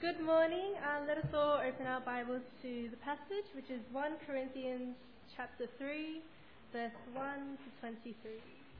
Good morning. Let us all open our Bibles to the passage, which is 1 Corinthians chapter 3, verse 1 to 23.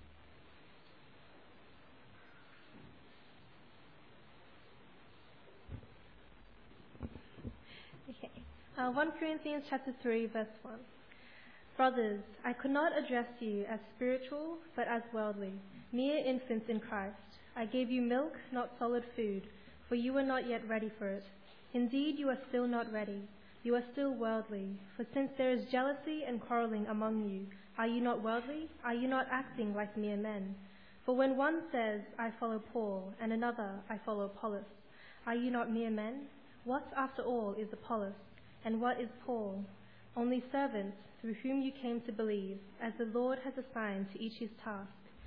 Okay. 1 Corinthians chapter 3, verse 1. Brothers, I could not address you as spiritual, but as worldly, mere infants in Christ. I gave you milk, not solid food, for you were not yet ready for it. Indeed, you are still not ready. You are still worldly. For since there is jealousy and quarreling among you, are you not worldly? Are you not acting like mere men? For when one says, I follow Paul, and another, I follow Apollos, are you not mere men? What, after all, is Apollos? And what is Paul? Only servants through whom you came to believe, as the Lord has assigned to each his task.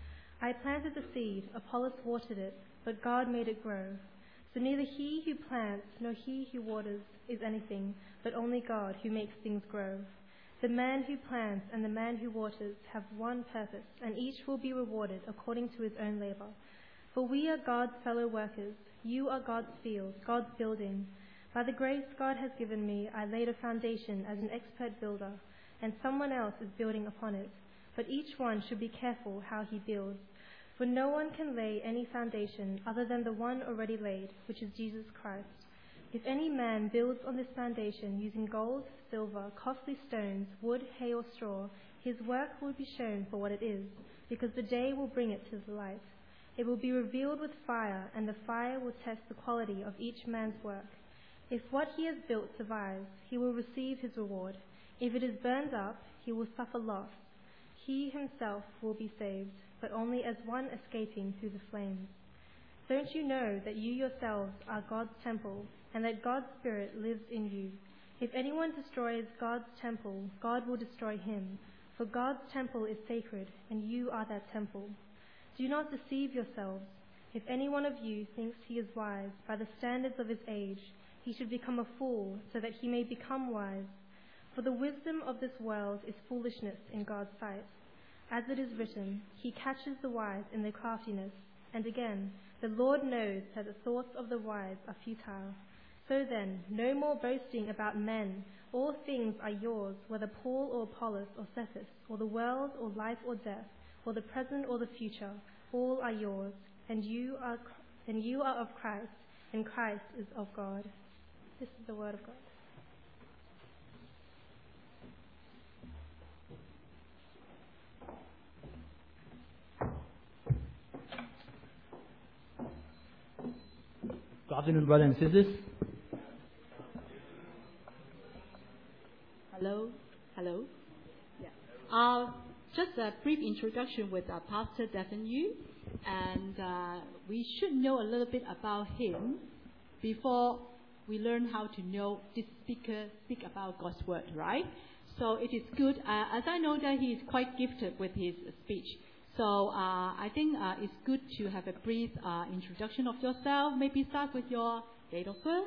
I planted the seed, Apollos watered it, but God made it grow. So neither he who plants nor he who waters is anything, but only God who makes things grow. The man who plants and the man who waters have one purpose, and each will be rewarded according to his own labor. For we are God's fellow workers. You are God's field, God's building. By the grace God has given me, I laid a foundation as an expert builder, and someone else is building upon it. But each one should be careful how he builds. For no one can lay any foundation other than the one already laid, which is Jesus Christ. If any man builds on this foundation using gold, silver, costly stones, wood, hay, or straw, his work will be shown for what it is, because the day will bring it to the light. It will be revealed with fire, and the fire will test the quality of each man's work. If what he has built survives, he will receive his reward. If it is burned up, he will suffer loss. He himself will be saved, but only as one escaping through the flames. Don't you know that you yourselves are God's temple, and that God's Spirit lives in you? If anyone destroys God's temple, God will destroy him, for God's temple is sacred, and you are that temple. Do not deceive yourselves. If any one of you thinks he is wise by the standards of his age, he should become a fool, so that he may become wise. For the wisdom of this world is foolishness in God's sight. As it is written, he catches the wise in their craftiness. And again, the Lord knows that the thoughts of the wise are futile. So then, no more boasting about men. All things are yours, whether Paul or Apollos or Cephas, or the world or life or death, or the present or the future, all are yours. And you are of Christ, and Christ is of God. This is the word of God. Good afternoon, brothers and sisters. Hello. Yeah. Just a brief introduction with Pastor Devin Yu, and we should know a little bit about him before we learn how to know this speaker speak about God's word, right? So it is good, as I know that he is quite gifted with his speech. So I think it's good to have a brief introduction of yourself. Maybe start with your date of birth.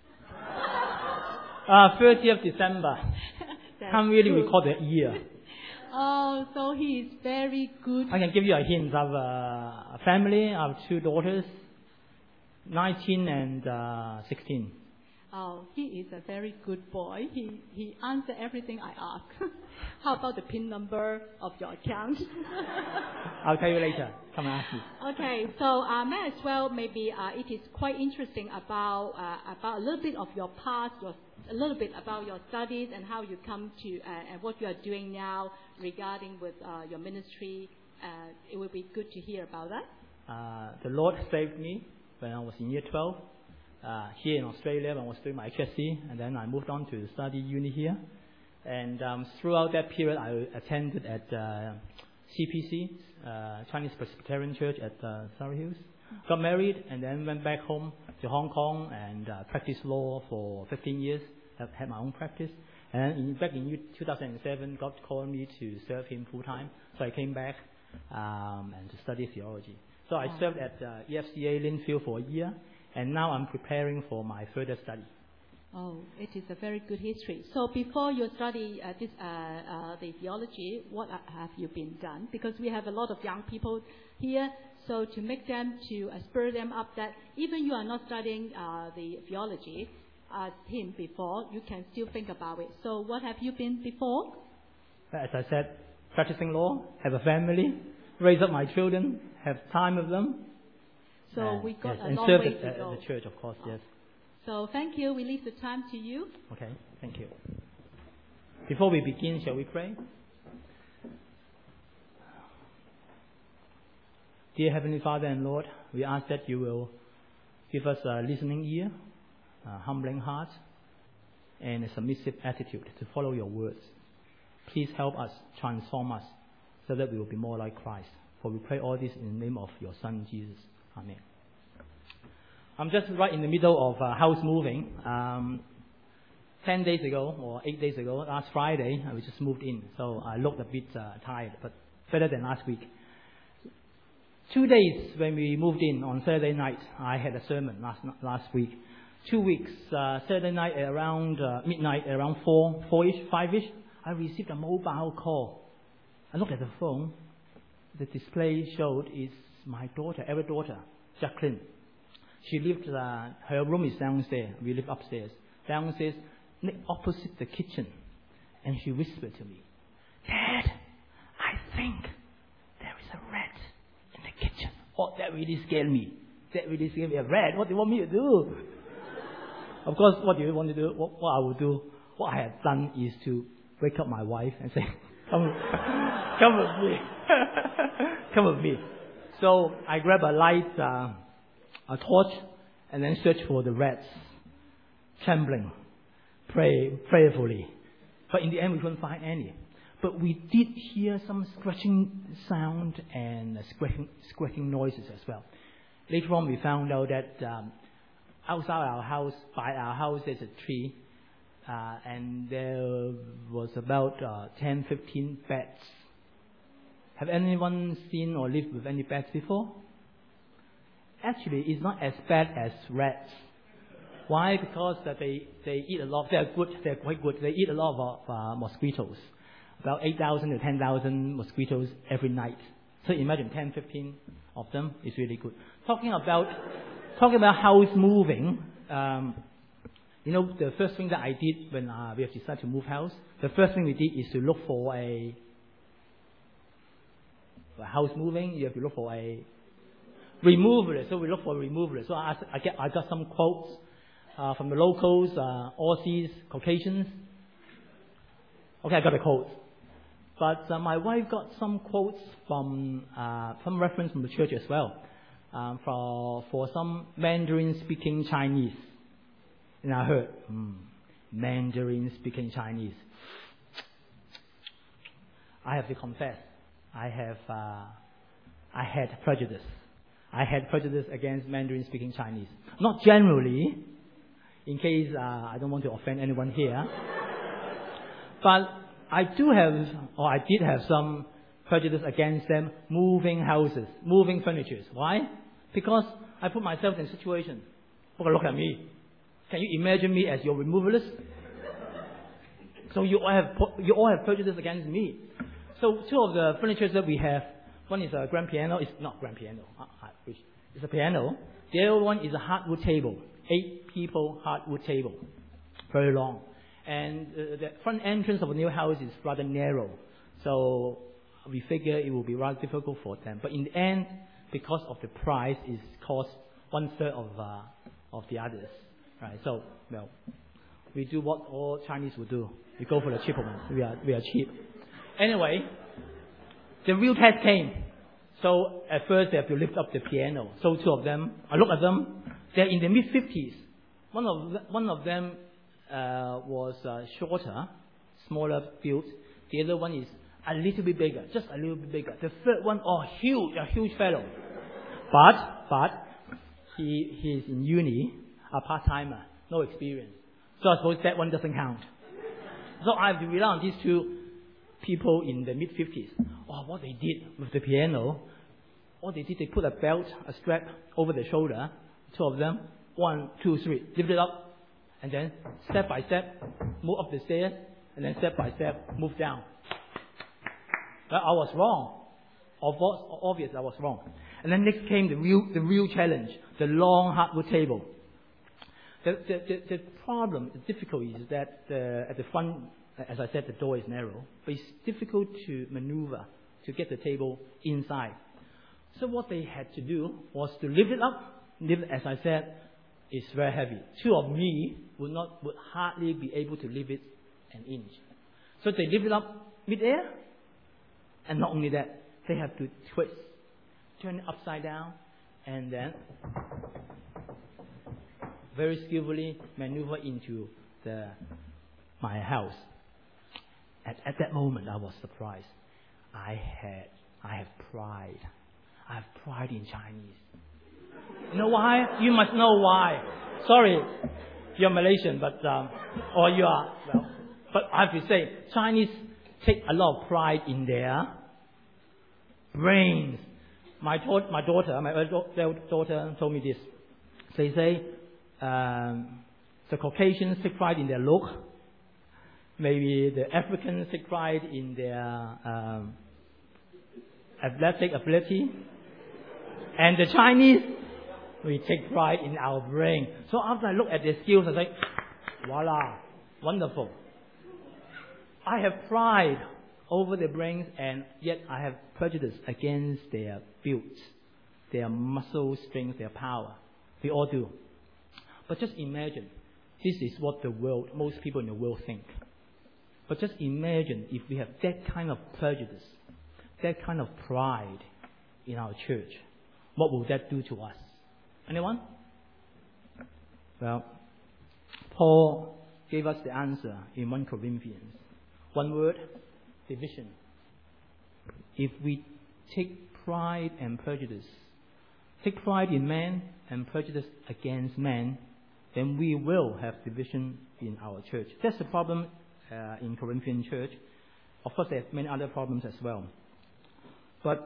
30th December. Can't really recall the year. Oh, so he is very good. I can give you a hint. I have a family. I have 2 daughters, 19 and 16. Oh, he is a very good boy. He answers everything I ask. How about the PIN number of your account? I'll tell you later. Come and ask me. Okay, so may as well maybe it is quite interesting about a little bit of your past, a little bit about your studies and how you come to and what you are doing now regarding with your ministry. It would be good to hear about that. The Lord saved me when I was in year 12. Here in Australia when I was doing my HSC, and then I moved on to study uni here. And throughout that period, I attended at CPC, Chinese Presbyterian Church at Surrey Hills. Got married and then went back home to Hong Kong and practiced law for 15 years. I've had my own practice. And back in 2007, God called me to serve Him full time. So I came back and to study theology. So I served at EFCA Linfield for a year. And now I'm preparing for my further study. Oh, it is a very good history. So before you study the theology, what have you been done? Because we have a lot of young people here. So to make them, to spur them up that even you are not studying the theology as him before, you can still think about it. So what have you been before? As I said, practicing law, have a family, raise up my children, have time with them. So we got a and long serve way to go. the church, of course, yes. So thank you. We leave the time to you. Okay, thank you. Before we begin, shall we pray? Dear Heavenly Father and Lord, we ask that you will give us a listening ear, a humbling heart, and a submissive attitude to follow your words. Please help us, transform us, so that we will be more like Christ. For we pray all this in the name of your Son, Jesus. Amen. I'm just right in the middle of house moving. 10 days ago, or 8 days ago, last Friday, we just moved in. So I looked a bit tired, but better than last week. 2 days when we moved in on Saturday night, I had a sermon last week. 2 weeks, Saturday night at around midnight, around 4-ish, 5-ish, I received a mobile call. I looked at the phone. The display showed it's my daughter, elder daughter, Jacqueline. She lived, her room is downstairs. We live upstairs. Downstairs, opposite the kitchen. And she whispered to me, "Dad, I think there is a rat in the kitchen." Oh, that really scared me. That really scared me. A rat? What do you want me to do? Of course, what do you want to do? What I would do, what I have done is to wake up my wife and say, come with me. Come with me. So I grab a light, a torch, and then search for the rats, trembling, prayerfully. But in the end, we couldn't find any. But we did hear some scratching sound and squeaking noises as well. Later on, we found out that outside our house, by our house, there's a tree, and there was about 10-15 bats. Have anyone seen or lived with any bats before? Actually, it's not as bad as rats. Why? Because that they eat a lot. They're quite good. They eat a lot of mosquitoes. About 8,000 to 10,000 mosquitoes every night. So imagine 10-15 of them is really good. Talking about house moving, the first thing that I did when we have decided to move house, the first thing we did is to look for a house moving. You have to look for a removalist. So we look for a removalist. So I got some quotes from the locals, Aussies, Caucasians. Okay, I got a quote. But my wife got some quotes from some reference from the church as well, for some Mandarin-speaking Chinese. And I heard, Mandarin-speaking Chinese. I have to confess, I had prejudice. I had prejudice against Mandarin-speaking Chinese. Not generally, in case I don't want to offend anyone here. But I did have some prejudice against them moving houses, moving furniture. Why? Because I put myself in a situation. Look at me. Can you imagine me as your removalist? So you all have prejudice against me. So two of the furniture that we have, one is a grand piano. It's not grand piano. It's a piano. The other one is a hardwood table. 8 people hardwood table. Very long. And the front entrance of a new house is rather narrow. So we figure it will be rather difficult for them. But in the end, because of the price, it costs 1/3 of the others. Right? So, we do what all Chinese would do. We go for the cheaper ones. We are cheap. Anyway, the real test came. So at first they have to lift up the piano. So two of them, I look at them, they're in the mid-50s. One of them was shorter, smaller built. The other one is a little bit bigger, just a little bit bigger. The third one, a huge fellow. But he is in uni, a part-timer, no experience. So I suppose that one doesn't count. So I have to rely on these two people in the mid-50s. What they did with the piano, they put a belt, a strap over the shoulder, two of them, 1, 2, 3, lift it up, and then step by step, move up the stairs, and then step by step, move down. But I was wrong. Obvious, I was wrong. And then next came the real challenge, the long hardwood table. The problem, the difficulty is that at the front, as I said, the door is narrow, but it's difficult to maneuver to get the table inside. So what they had to do was to lift it up. As I said, it's very heavy. Two of me would hardly be able to lift it an inch. So they lift it up mid-air, and not only that, they have to twist, turn it upside down, and then very skillfully maneuver into my house. At that moment, I was surprised. I have pride. I have pride in Chinese. You know why? You must know why. Sorry, you're Malaysian, but or you are. Well, but I have to say, Chinese take a lot of pride in their brains. My eldest daughter told me this. They say the Caucasians take pride in their look. Maybe the Africans take pride in their athletic ability. And the Chinese, we take pride in our brain. So after I look at their skills, I say, voila, wonderful. I have pride over their brains, and yet I have prejudice against their build, their muscle strength, their power. We all do. But just imagine, this is what most people in the world think. But just imagine if we have that kind of prejudice, that kind of pride in our church. What will that do to us? Anyone? Well, Paul gave us the answer in 1 Corinthians. One word, division. If we take pride and prejudice, take pride in man and prejudice against man, then we will have division in our church. That's the problem in Corinthian church. Of course, there are many other problems as well. But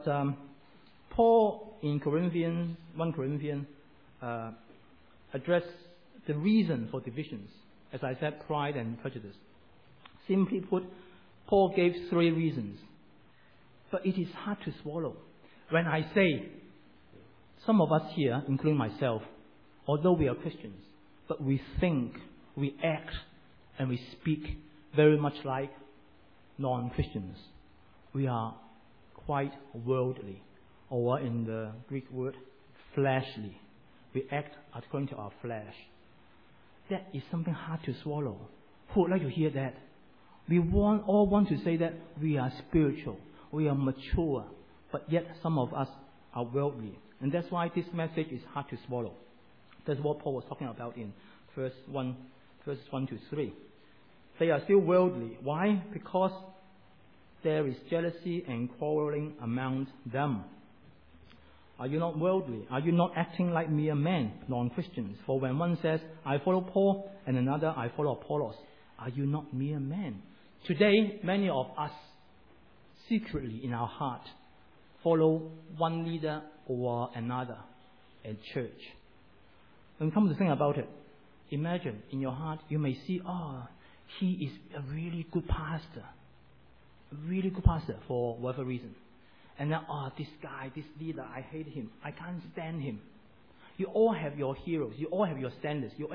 Paul in 1 Corinthians addressed the reason for divisions. As I said, pride and prejudice. Simply put, Paul gave 3 reasons. But it is hard to swallow. When I say, some of us here, including myself, although we are Christians, but we think, we act, and we speak very much like non-Christians. We are quite worldly, or in the Greek word, fleshly. We act according to our flesh. That is something hard to swallow. Who would like to hear that? We all want to say that we are spiritual, we are mature, but yet some of us are worldly. And that's why this message is hard to swallow. That's what Paul was talking about in verses 1 to 3. They are still worldly. Why? Because there is jealousy and quarreling among them. Are you not worldly? Are you not acting like mere men, non-Christians? For when one says, I follow Paul, and another, I follow Apollos, are you not mere men? Today, many of us, secretly in our heart, follow one leader or another in church. When you come to think about it, imagine in your heart, you may see, he is a really good pastor. A really good pastor for whatever reason. And then, this guy, this leader, I hate him. I can't stand him. You all have your heroes. You all have your standards. You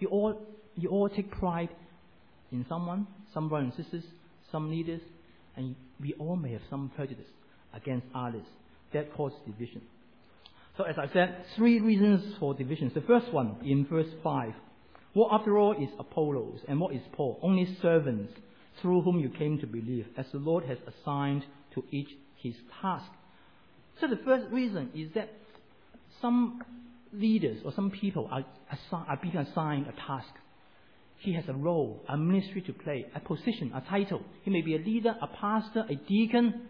all take pride in someone, some brothers and sisters, some leaders, and we all may have some prejudice against others. That causes division. So as I said, 3 reasons for divisions. The first one, in verse 5. What after all is Apollos, and what is Paul? Only servants through whom you came to believe, as the Lord has assigned to each his task. So the first reason is that some leaders or some people are being assigned a task. He has a role, a ministry to play, a position, a title. He may be a leader, a pastor, a deacon,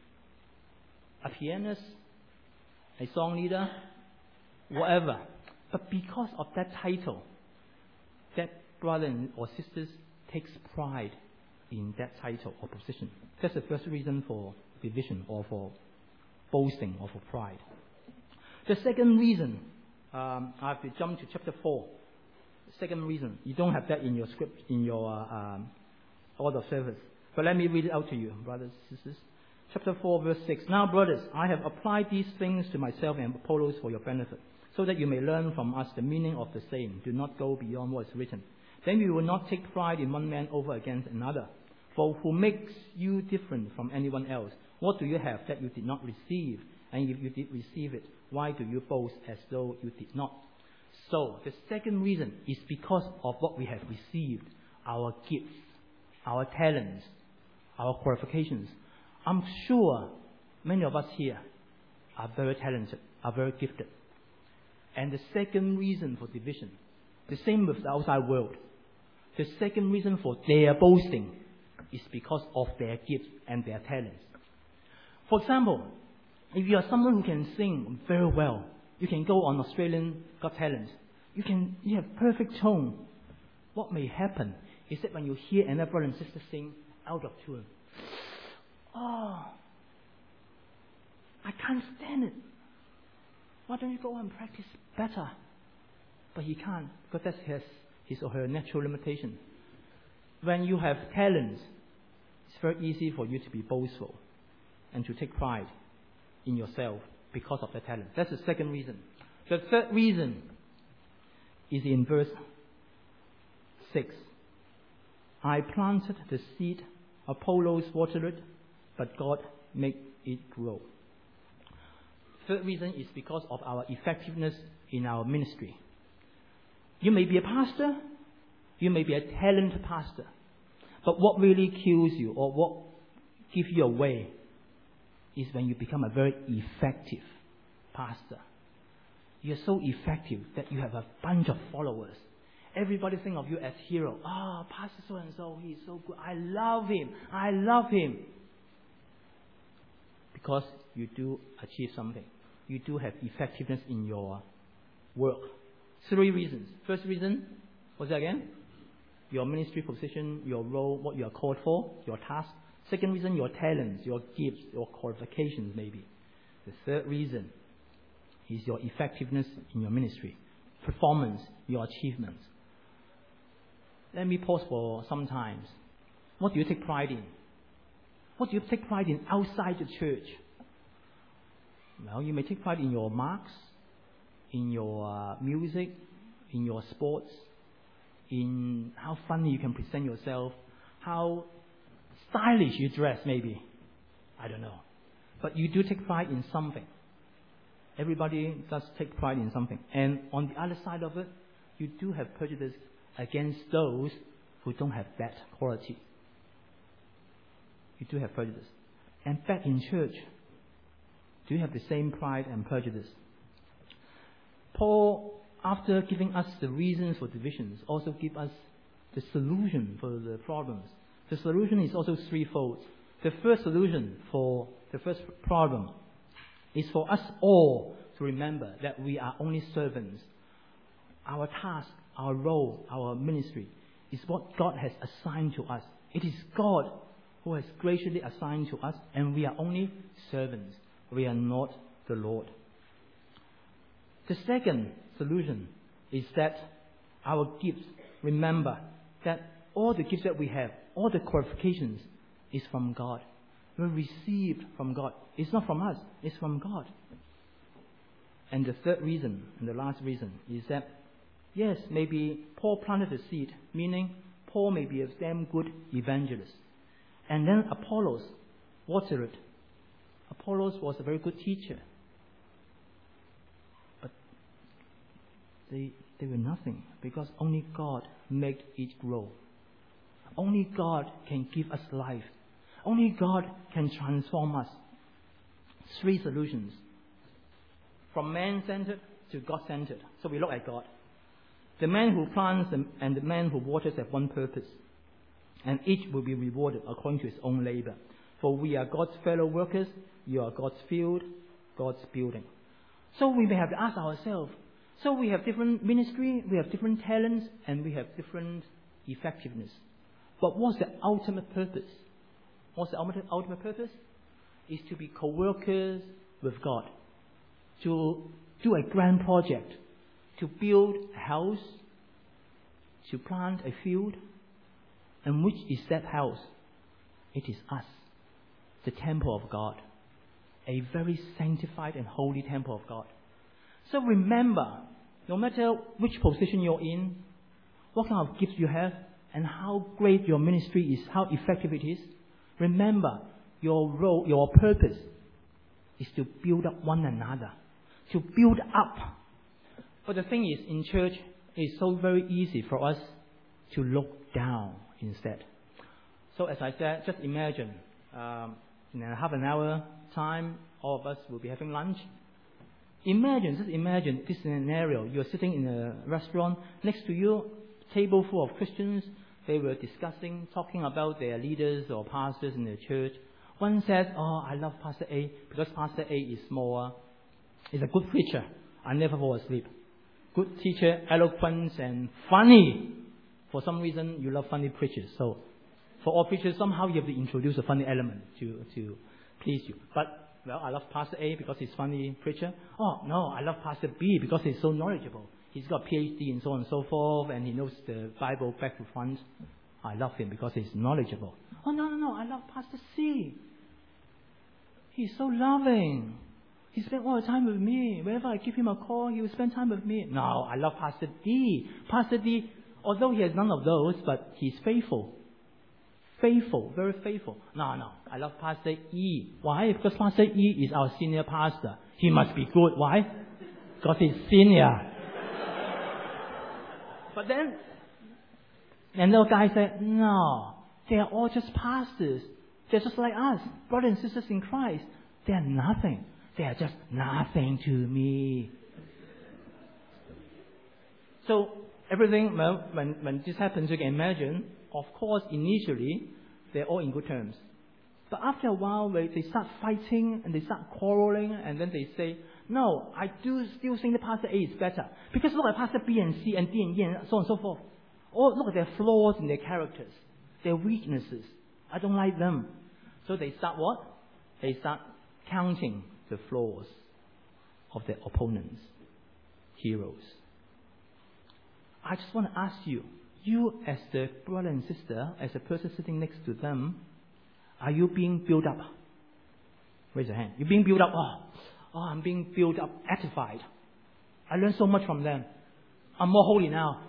a pianist, a song leader, whatever. But because of that title, that brother or sisters takes pride in that title or position. That's the first reason for division or for boasting or for pride. The second reason, I have to jump to chapter 4. The second reason, you don't have that in your script, in your order of service. But let me read it out to you, brothers and sisters. chapter 4, verse 6. Now, brothers, I have applied these things to myself and Apollos for your benefit, so that you may learn from us the meaning of the saying, do not go beyond what is written. Then you will not take pride in one man over against another. For who makes you different from anyone else? What do you have that you did not receive? And if you did receive it, why do you boast as though you did not? So, the second reason is because of what we have received, our gifts, our talents, our qualifications. I'm sure many of us here are very talented, are very gifted. And the second reason for division, the same with the outside world, the second reason for their boasting is because of their gifts and their talents. For example, if you are someone who can sing very well, you can go on Australian Got Talent. You have perfect tone. What may happen is that when you hear another brother and sister sing out of tune, oh, I can't stand it. Why don't you go and practice better? But he can't, because that's his or her natural limitation. When you have talents, it's very easy for you to be boastful and to take pride in yourself because of the talent. That's the second reason. The third reason is in verse 6. I planted the seed, Apollos watered it, but God made it grow. Third reason is because of our effectiveness in our ministry. You may be a pastor, you may be a talented pastor, but what really kills you or what gives you away is when you become a very effective pastor. You're so effective that you have a bunch of followers. Everybody think of you as hero. Oh, Pastor so-and-so, he's so good. I love him. I love him. Because you do achieve something. You do have effectiveness in your work. 3 reasons. First reason, what's that again? Your ministry position, your role, what you are called for, your task. Second reason, your talents, your gifts, your qualifications maybe. The third reason is your effectiveness in your ministry, performance, your achievements. Let me pause for some time. What do you take pride in? What do you take pride in outside the church? Well, you may take pride in your marks, in your music, in your sports, in how funny you can present yourself, how stylish you dress maybe. I don't know. But you do take pride in something. Everybody does take pride in something. And on the other side of it, you do have prejudice against those who don't have that quality. You do have prejudice. And back in church, do you have the same pride and prejudice? Paul, after giving us the reasons for divisions, also give us the solution for the problems. The solution is also threefold. The first solution for the first problem is for us all to remember that we are only servants. Our task, our role, our ministry is what God has assigned to us. It is God who has graciously assigned to us, and we are only servants. We are not the Lord. The second solution is that our gifts, remember that all the gifts that we have, all the qualifications is from God. We're received from God. It's not from us, it's from God. And the third reason, and the last reason, is that, yes, maybe Paul planted the seed, meaning Paul may be a damn good evangelist. And then Apollos watered it. Apollos was a very good teacher. But they were nothing, because only God made it grow. Only God can give us life. Only God can transform us. 3 solutions. From man-centered to God-centered. So we look at God. The man who plants and the man who waters have one purpose. And each will be rewarded according to his own labor. For we are God's fellow workers. You are God's field, God's building. So we may have to ask ourselves, so we have different ministry, we have different talents, and we have different effectiveness. But what's the ultimate purpose? What's the ultimate purpose? Is to be co-workers with God. To do a grand project. To build a house. To plant a field. And which is that house? It is us. the temple of God, a very sanctified and holy temple of God. So remember, no matter which position you're in, what kind of gifts you have, and how great your ministry is, how effective it is, remember, your role, your purpose is to build up one another, to build up. But the thing is, in church, it's so very easy for us to look down instead. So as I said, just imagine, in a half an hour time, all of us will be having lunch. Just imagine this scenario. You're sitting in a restaurant, next to you, table full of Christians. They were discussing, talking about their leaders or pastors in the church. One says, "Oh, I love Pastor A because Pastor A is more, is a good preacher. I never fall asleep. Good teacher, eloquent and funny." For some reason, you love funny preachers. So, for all preachers, somehow you have to introduce a funny element to please you. But well, I love Pastor A because he's a funny preacher. Oh, no, I love Pastor B because he's so knowledgeable. He's got a PhD and so on and so forth, and he knows the Bible back to front. I love him because he's knowledgeable. Oh, no, I love Pastor C. He's so loving. He spends all the time with me. Whenever I give him a call, he will spend time with me. No, I love Pastor D. Pastor D, although he has none of those, but he's faithful. Faithful, very faithful. No, I love Pastor E. Why? Because Pastor E is our senior pastor. He must be good. Why? Because he's senior. But then, another guy said, no, they are all just pastors. They're just like us, brothers and sisters in Christ. They are nothing. They are just nothing to me. So, everything, well, when this happens, you can imagine, of course, initially, they're all in good terms. But after a while, they start fighting and they start quarreling, and then they say, no, I do still think that Pastor A is better. Because look at Pastor B and C and D and E and so on and so forth. Or look at their flaws in their characters, their weaknesses. I don't like them. So they start what? They start counting the flaws of their opponents, heroes. I just want to ask you, as the brother and sister, as a person sitting next to them, are you being built up? Raise your hand. You're being built up. Oh, I'm being built up, edified. I learned so much from them. I'm more holy now.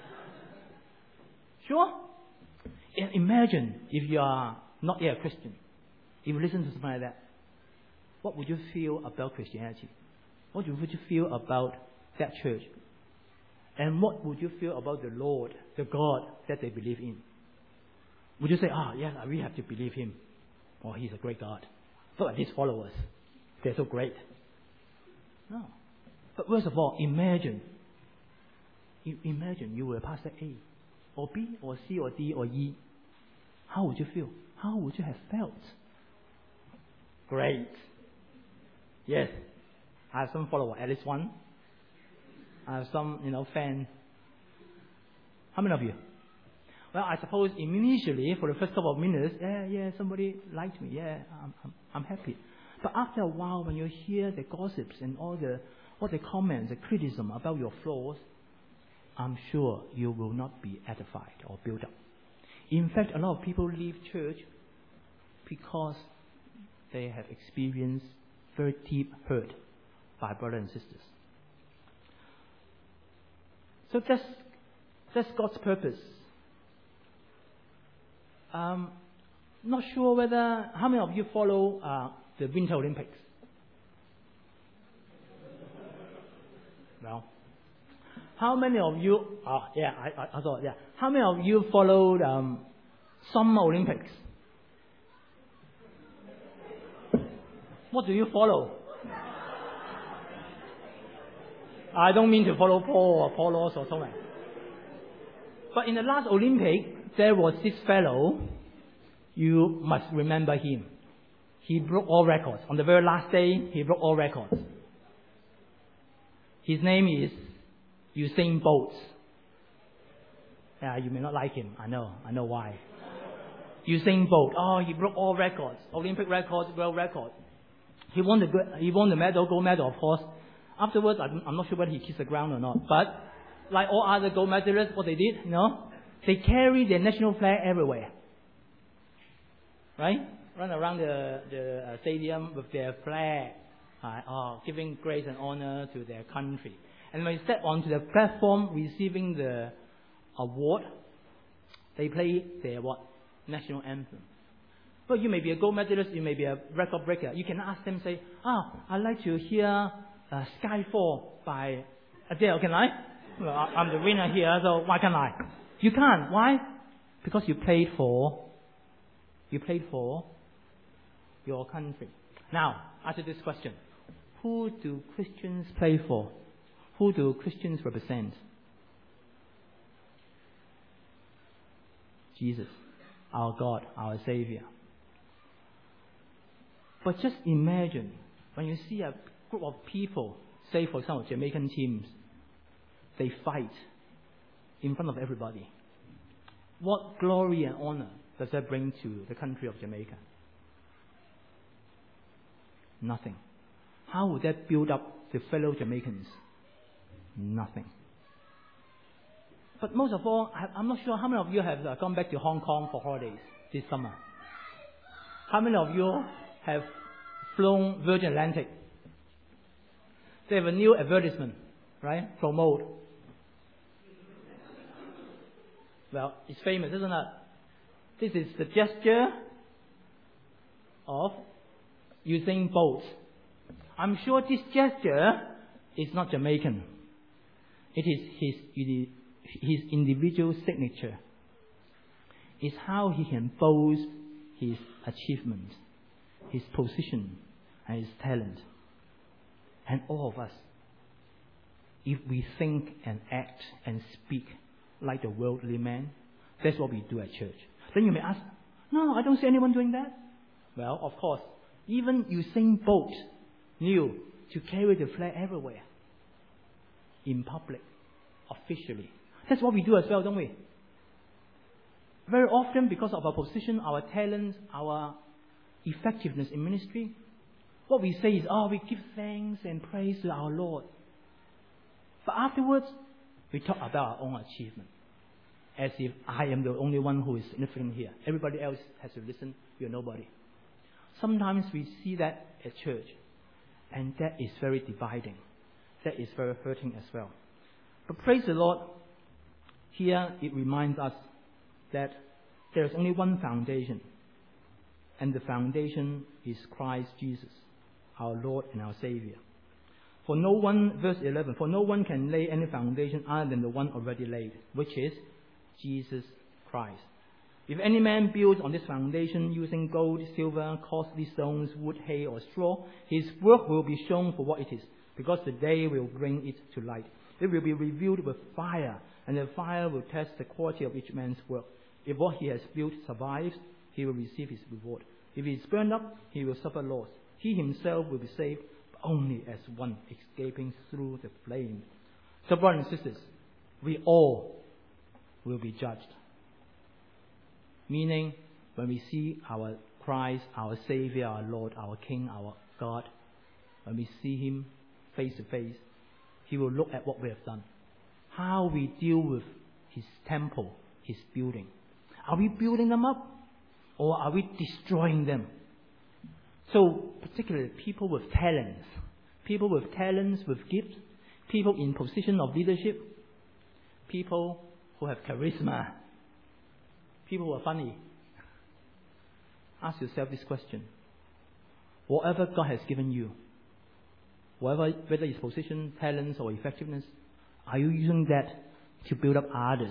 Sure? And imagine if you are not yet a Christian. If you listen to something like that, what would you feel about Christianity? What would you feel about that church? And what would you feel about the Lord, the God that they believe in? Would you say, yes, we have to believe Him. Oh, He's a great God. Look at these followers. They're so great. No. But first of all, imagine you were Pastor A, or B, or C, or D, or E. How would you feel? How would you have felt? Great. Yes. I have some followers, at least one. I have some, fan. How many of you? Well, I suppose initially, for the first couple of minutes, somebody liked me. Yeah, I'm happy. But after a while, when you hear the gossips and all the comments, the criticism about your flaws, I'm sure you will not be edified or built up. In fact, a lot of people leave church because they have experienced very deep hurt by brothers and sisters. So that's God's purpose. Not sure how many of you follow the Winter Olympics? Well, how many of you? I thought. Yeah, how many of you followed Summer Olympics? What do you follow? I don't mean to follow Paul or Apollos or something. But in the last Olympic, there was this fellow. You must remember him. He broke all records. On the very last day, he broke all records. His name is Usain Bolt. You may not like him. I know why. Usain Bolt. He broke all records. Olympic records, world records. He won the medal, gold medal, of course. Afterwards, I'm not sure whether he kissed the ground or not. But like all other gold medalists, what they did, they carry their national flag everywhere. Right? run around the stadium with their flag, giving grace and honor to their country. And when they step onto the platform receiving the award, they play their national anthem. Well, you may be a gold medalist, you may be a record breaker. You can ask them, say, I'd like to hear Skyfall by Adele, can I? Well, I'm the winner here, so why can't I? You can't. Why? Because you played for your country. Now, answer this question. Who do Christians play for? Who do Christians represent? Jesus, our God, our Savior. But just imagine when you see a group of people, say for example Jamaican teams, they fight in front of everybody. What glory and honor does that bring to the country of Jamaica? Nothing. How would that build up the fellow Jamaicans? Nothing. But most of all, I'm not sure how many of you have gone back to Hong Kong for holidays this summer. How many of you have flown Virgin Atlantic? They have a new advertisement, right? Promote. Well, it's famous, isn't it? This is the gesture of Usain Bolt. I'm sure this gesture is not Jamaican. It is his individual signature. It's how he can boast his achievement, his position, and his talent. And all of us, if we think and act and speak like the worldly man, that's what we do at church. Then you may ask, no, I don't see anyone doing that. Well, of course, even Usain Bolt knew to carry the flag everywhere, in public, officially. That's what we do as well, don't we? Very often, because of our position, our talent, our effectiveness in ministry, what we say is, we give thanks and praise to our Lord. But afterwards, we talk about our own achievement, as if I am the only one who is significant here. Everybody else has to listen, you're nobody. Sometimes we see that at church, and that is very dividing. That is very hurting as well. But praise the Lord, here it reminds us that there is only one foundation, and the foundation is Christ Jesus, our Lord and our Savior. For no one, verse 11, for no one can lay any foundation other than the one already laid, which is Jesus Christ. If any man builds on this foundation using gold, silver, costly stones, wood, hay, or straw, his work will be shown for what it is, because the day will bring it to light. It will be revealed with fire, and the fire will test the quality of each man's work. If what he has built survives, he will receive his reward. If he is burned up, he will suffer loss. He himself will be saved, but only as one escaping through the flame. So, brothers and sisters, we all will be judged. Meaning, when we see our Christ, our Savior, our Lord, our King, our God, when we see Him face to face, He will look at what we have done. How we deal with His temple, His building. Are we building them up? Or are we destroying them? So, particularly people with talents, with gifts, people in position of leadership, people who have charisma, people who are funny. Ask yourself this question. Whatever God has given you, whether it's position, talents, or effectiveness, are you using that to build up others?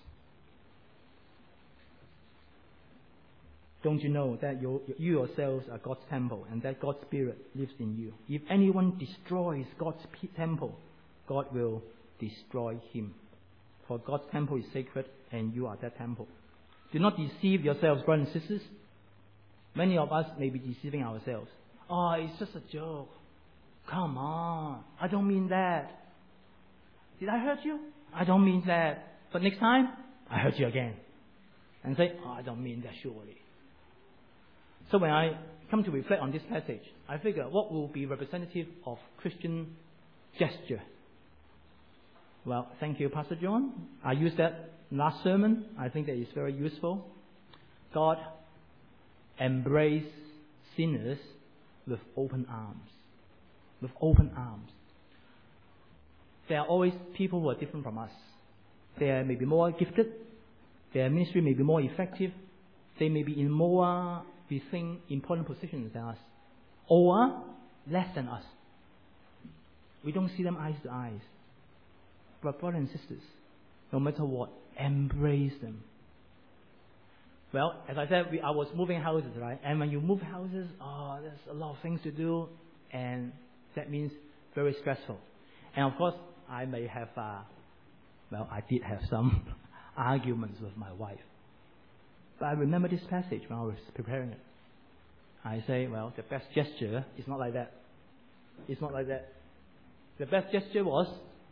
Don't you know that you yourselves are God's temple and that God's Spirit lives in you? If anyone destroys God's temple, God will destroy him. For God's temple is sacred and you are that temple. Do not deceive yourselves, brothers and sisters. Many of us may be deceiving ourselves. It's just a joke. Come on, I don't mean that. Did I hurt you? I don't mean that. But next time, I hurt you again. And say, I don't mean that surely. So when I come to reflect on this passage, I figure what will be representative of Christian gesture? Well, thank you, Pastor John. I used that last sermon. I think that is very useful. God embrace sinners with open arms. With open arms. There are always people who are different from us. They may be more gifted. Their ministry may be more effective. They may be in more, we think, important positions than us. Or less than us. We don't see them eyes to eyes. But brothers and sisters, no matter what, embrace them. Well, as I said, I was moving houses, right? And when you move houses, there's a lot of things to do, and that means very stressful. And of course, I may have, I did have some arguments with my wife. But I remember this passage when I was preparing it. I say, well, the best gesture is not like that. It's not like that. The best gesture was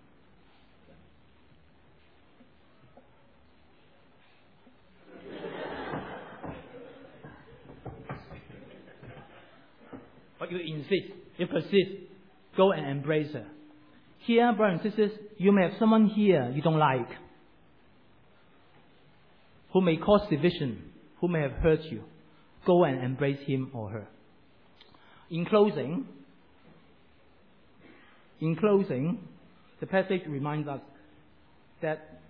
but you insist, you persist, go and embrace her. Here, brothers and sisters, you may have someone here you don't like, who may cause division, who may have hurt you. Go and embrace him or her. In closing, the passage reminds us that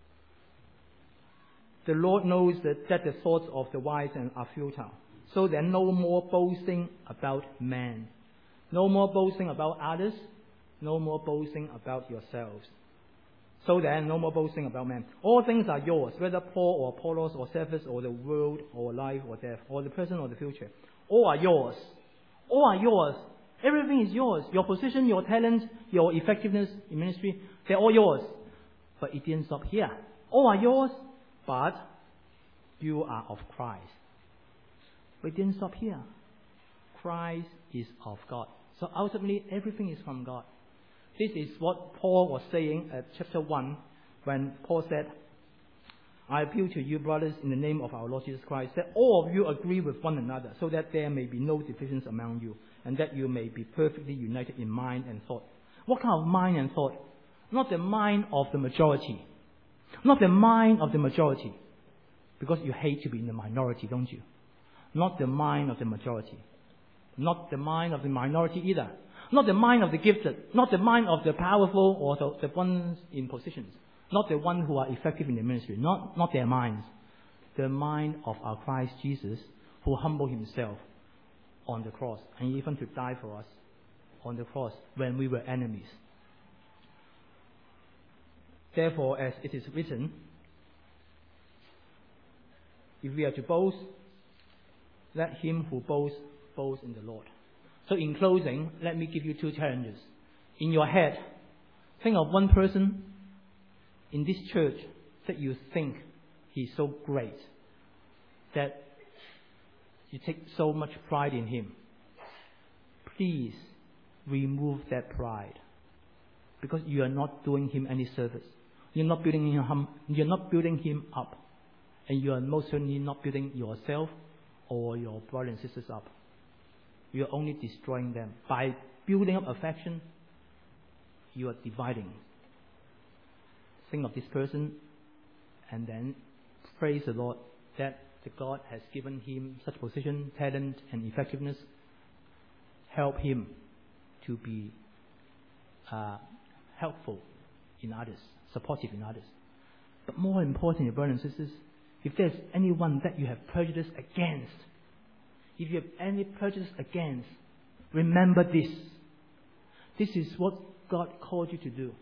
the Lord knows that the thoughts of the wise are futile. So there are no more boasting about man. No more boasting about others. No more boasting about yourselves. So there are no more boasting about man. All things are yours, whether Paul or Apollos or Cephas or the world or life or death or the present or the future. All are yours. All are yours. Everything is yours. Your position, your talent, your effectiveness in ministry, they're all yours. But it didn't stop here. All are yours, but you are of Christ. But it didn't stop here. Christ is of God. So ultimately, everything is from God. This is what Paul was saying at chapter 1 when Paul said, I appeal to you, brothers, in the name of our Lord Jesus Christ, that all of you agree with one another, so that there may be no divisions among you, and that you may be perfectly united in mind and thought. What kind of mind and thought? Not the mind of the majority. Not the mind of the majority. Because you hate to be in the minority, don't you? Not the mind of the majority. Not the mind of the minority either. Not the mind of the gifted. Not the mind of the powerful or the ones in positions. Not the ones who are effective in the ministry. Not their minds. The mind of our Christ Jesus, who humbled himself on the cross and even to die for us on the cross when we were enemies. Therefore, as it is written, if we are to boast, let him who boasts boast in the Lord. So in closing, let me give you two challenges. In your head, think of one person in this church that you think he's so great, that you take so much pride in him. Please remove that pride, because you are not doing him any service. You're not building him up, and you are most certainly not building yourself or your brothers and sisters up. You are only destroying them. By building up affection, you are dividing. Think of this person and then praise the Lord that the God has given him such position, talent, and effectiveness. Help him to be helpful in others, supportive in others. But more importantly, brothers and sisters, if there's anyone that you have prejudice against, if you have any prejudice against, remember this. This is what God called you to do.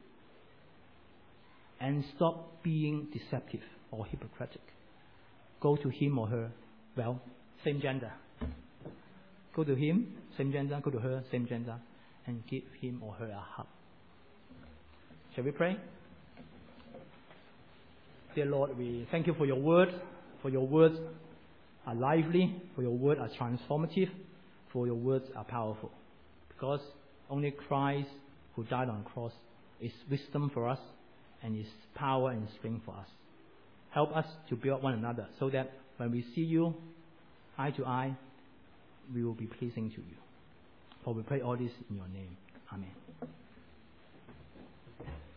And stop being deceptive or hypocritical. Go to him or her, well, same gender. Go to him, same gender. Go to her, same gender. And give him or her a hug. Shall we pray? Dear Lord, we thank you for your word. For your words are lively. For your words are transformative. For your words are powerful. Because only Christ who died on the cross is wisdom for us and is power and strength for us. Help us to build one another so that when we see you eye to eye, we will be pleasing to you. For we pray all this in your name. Amen.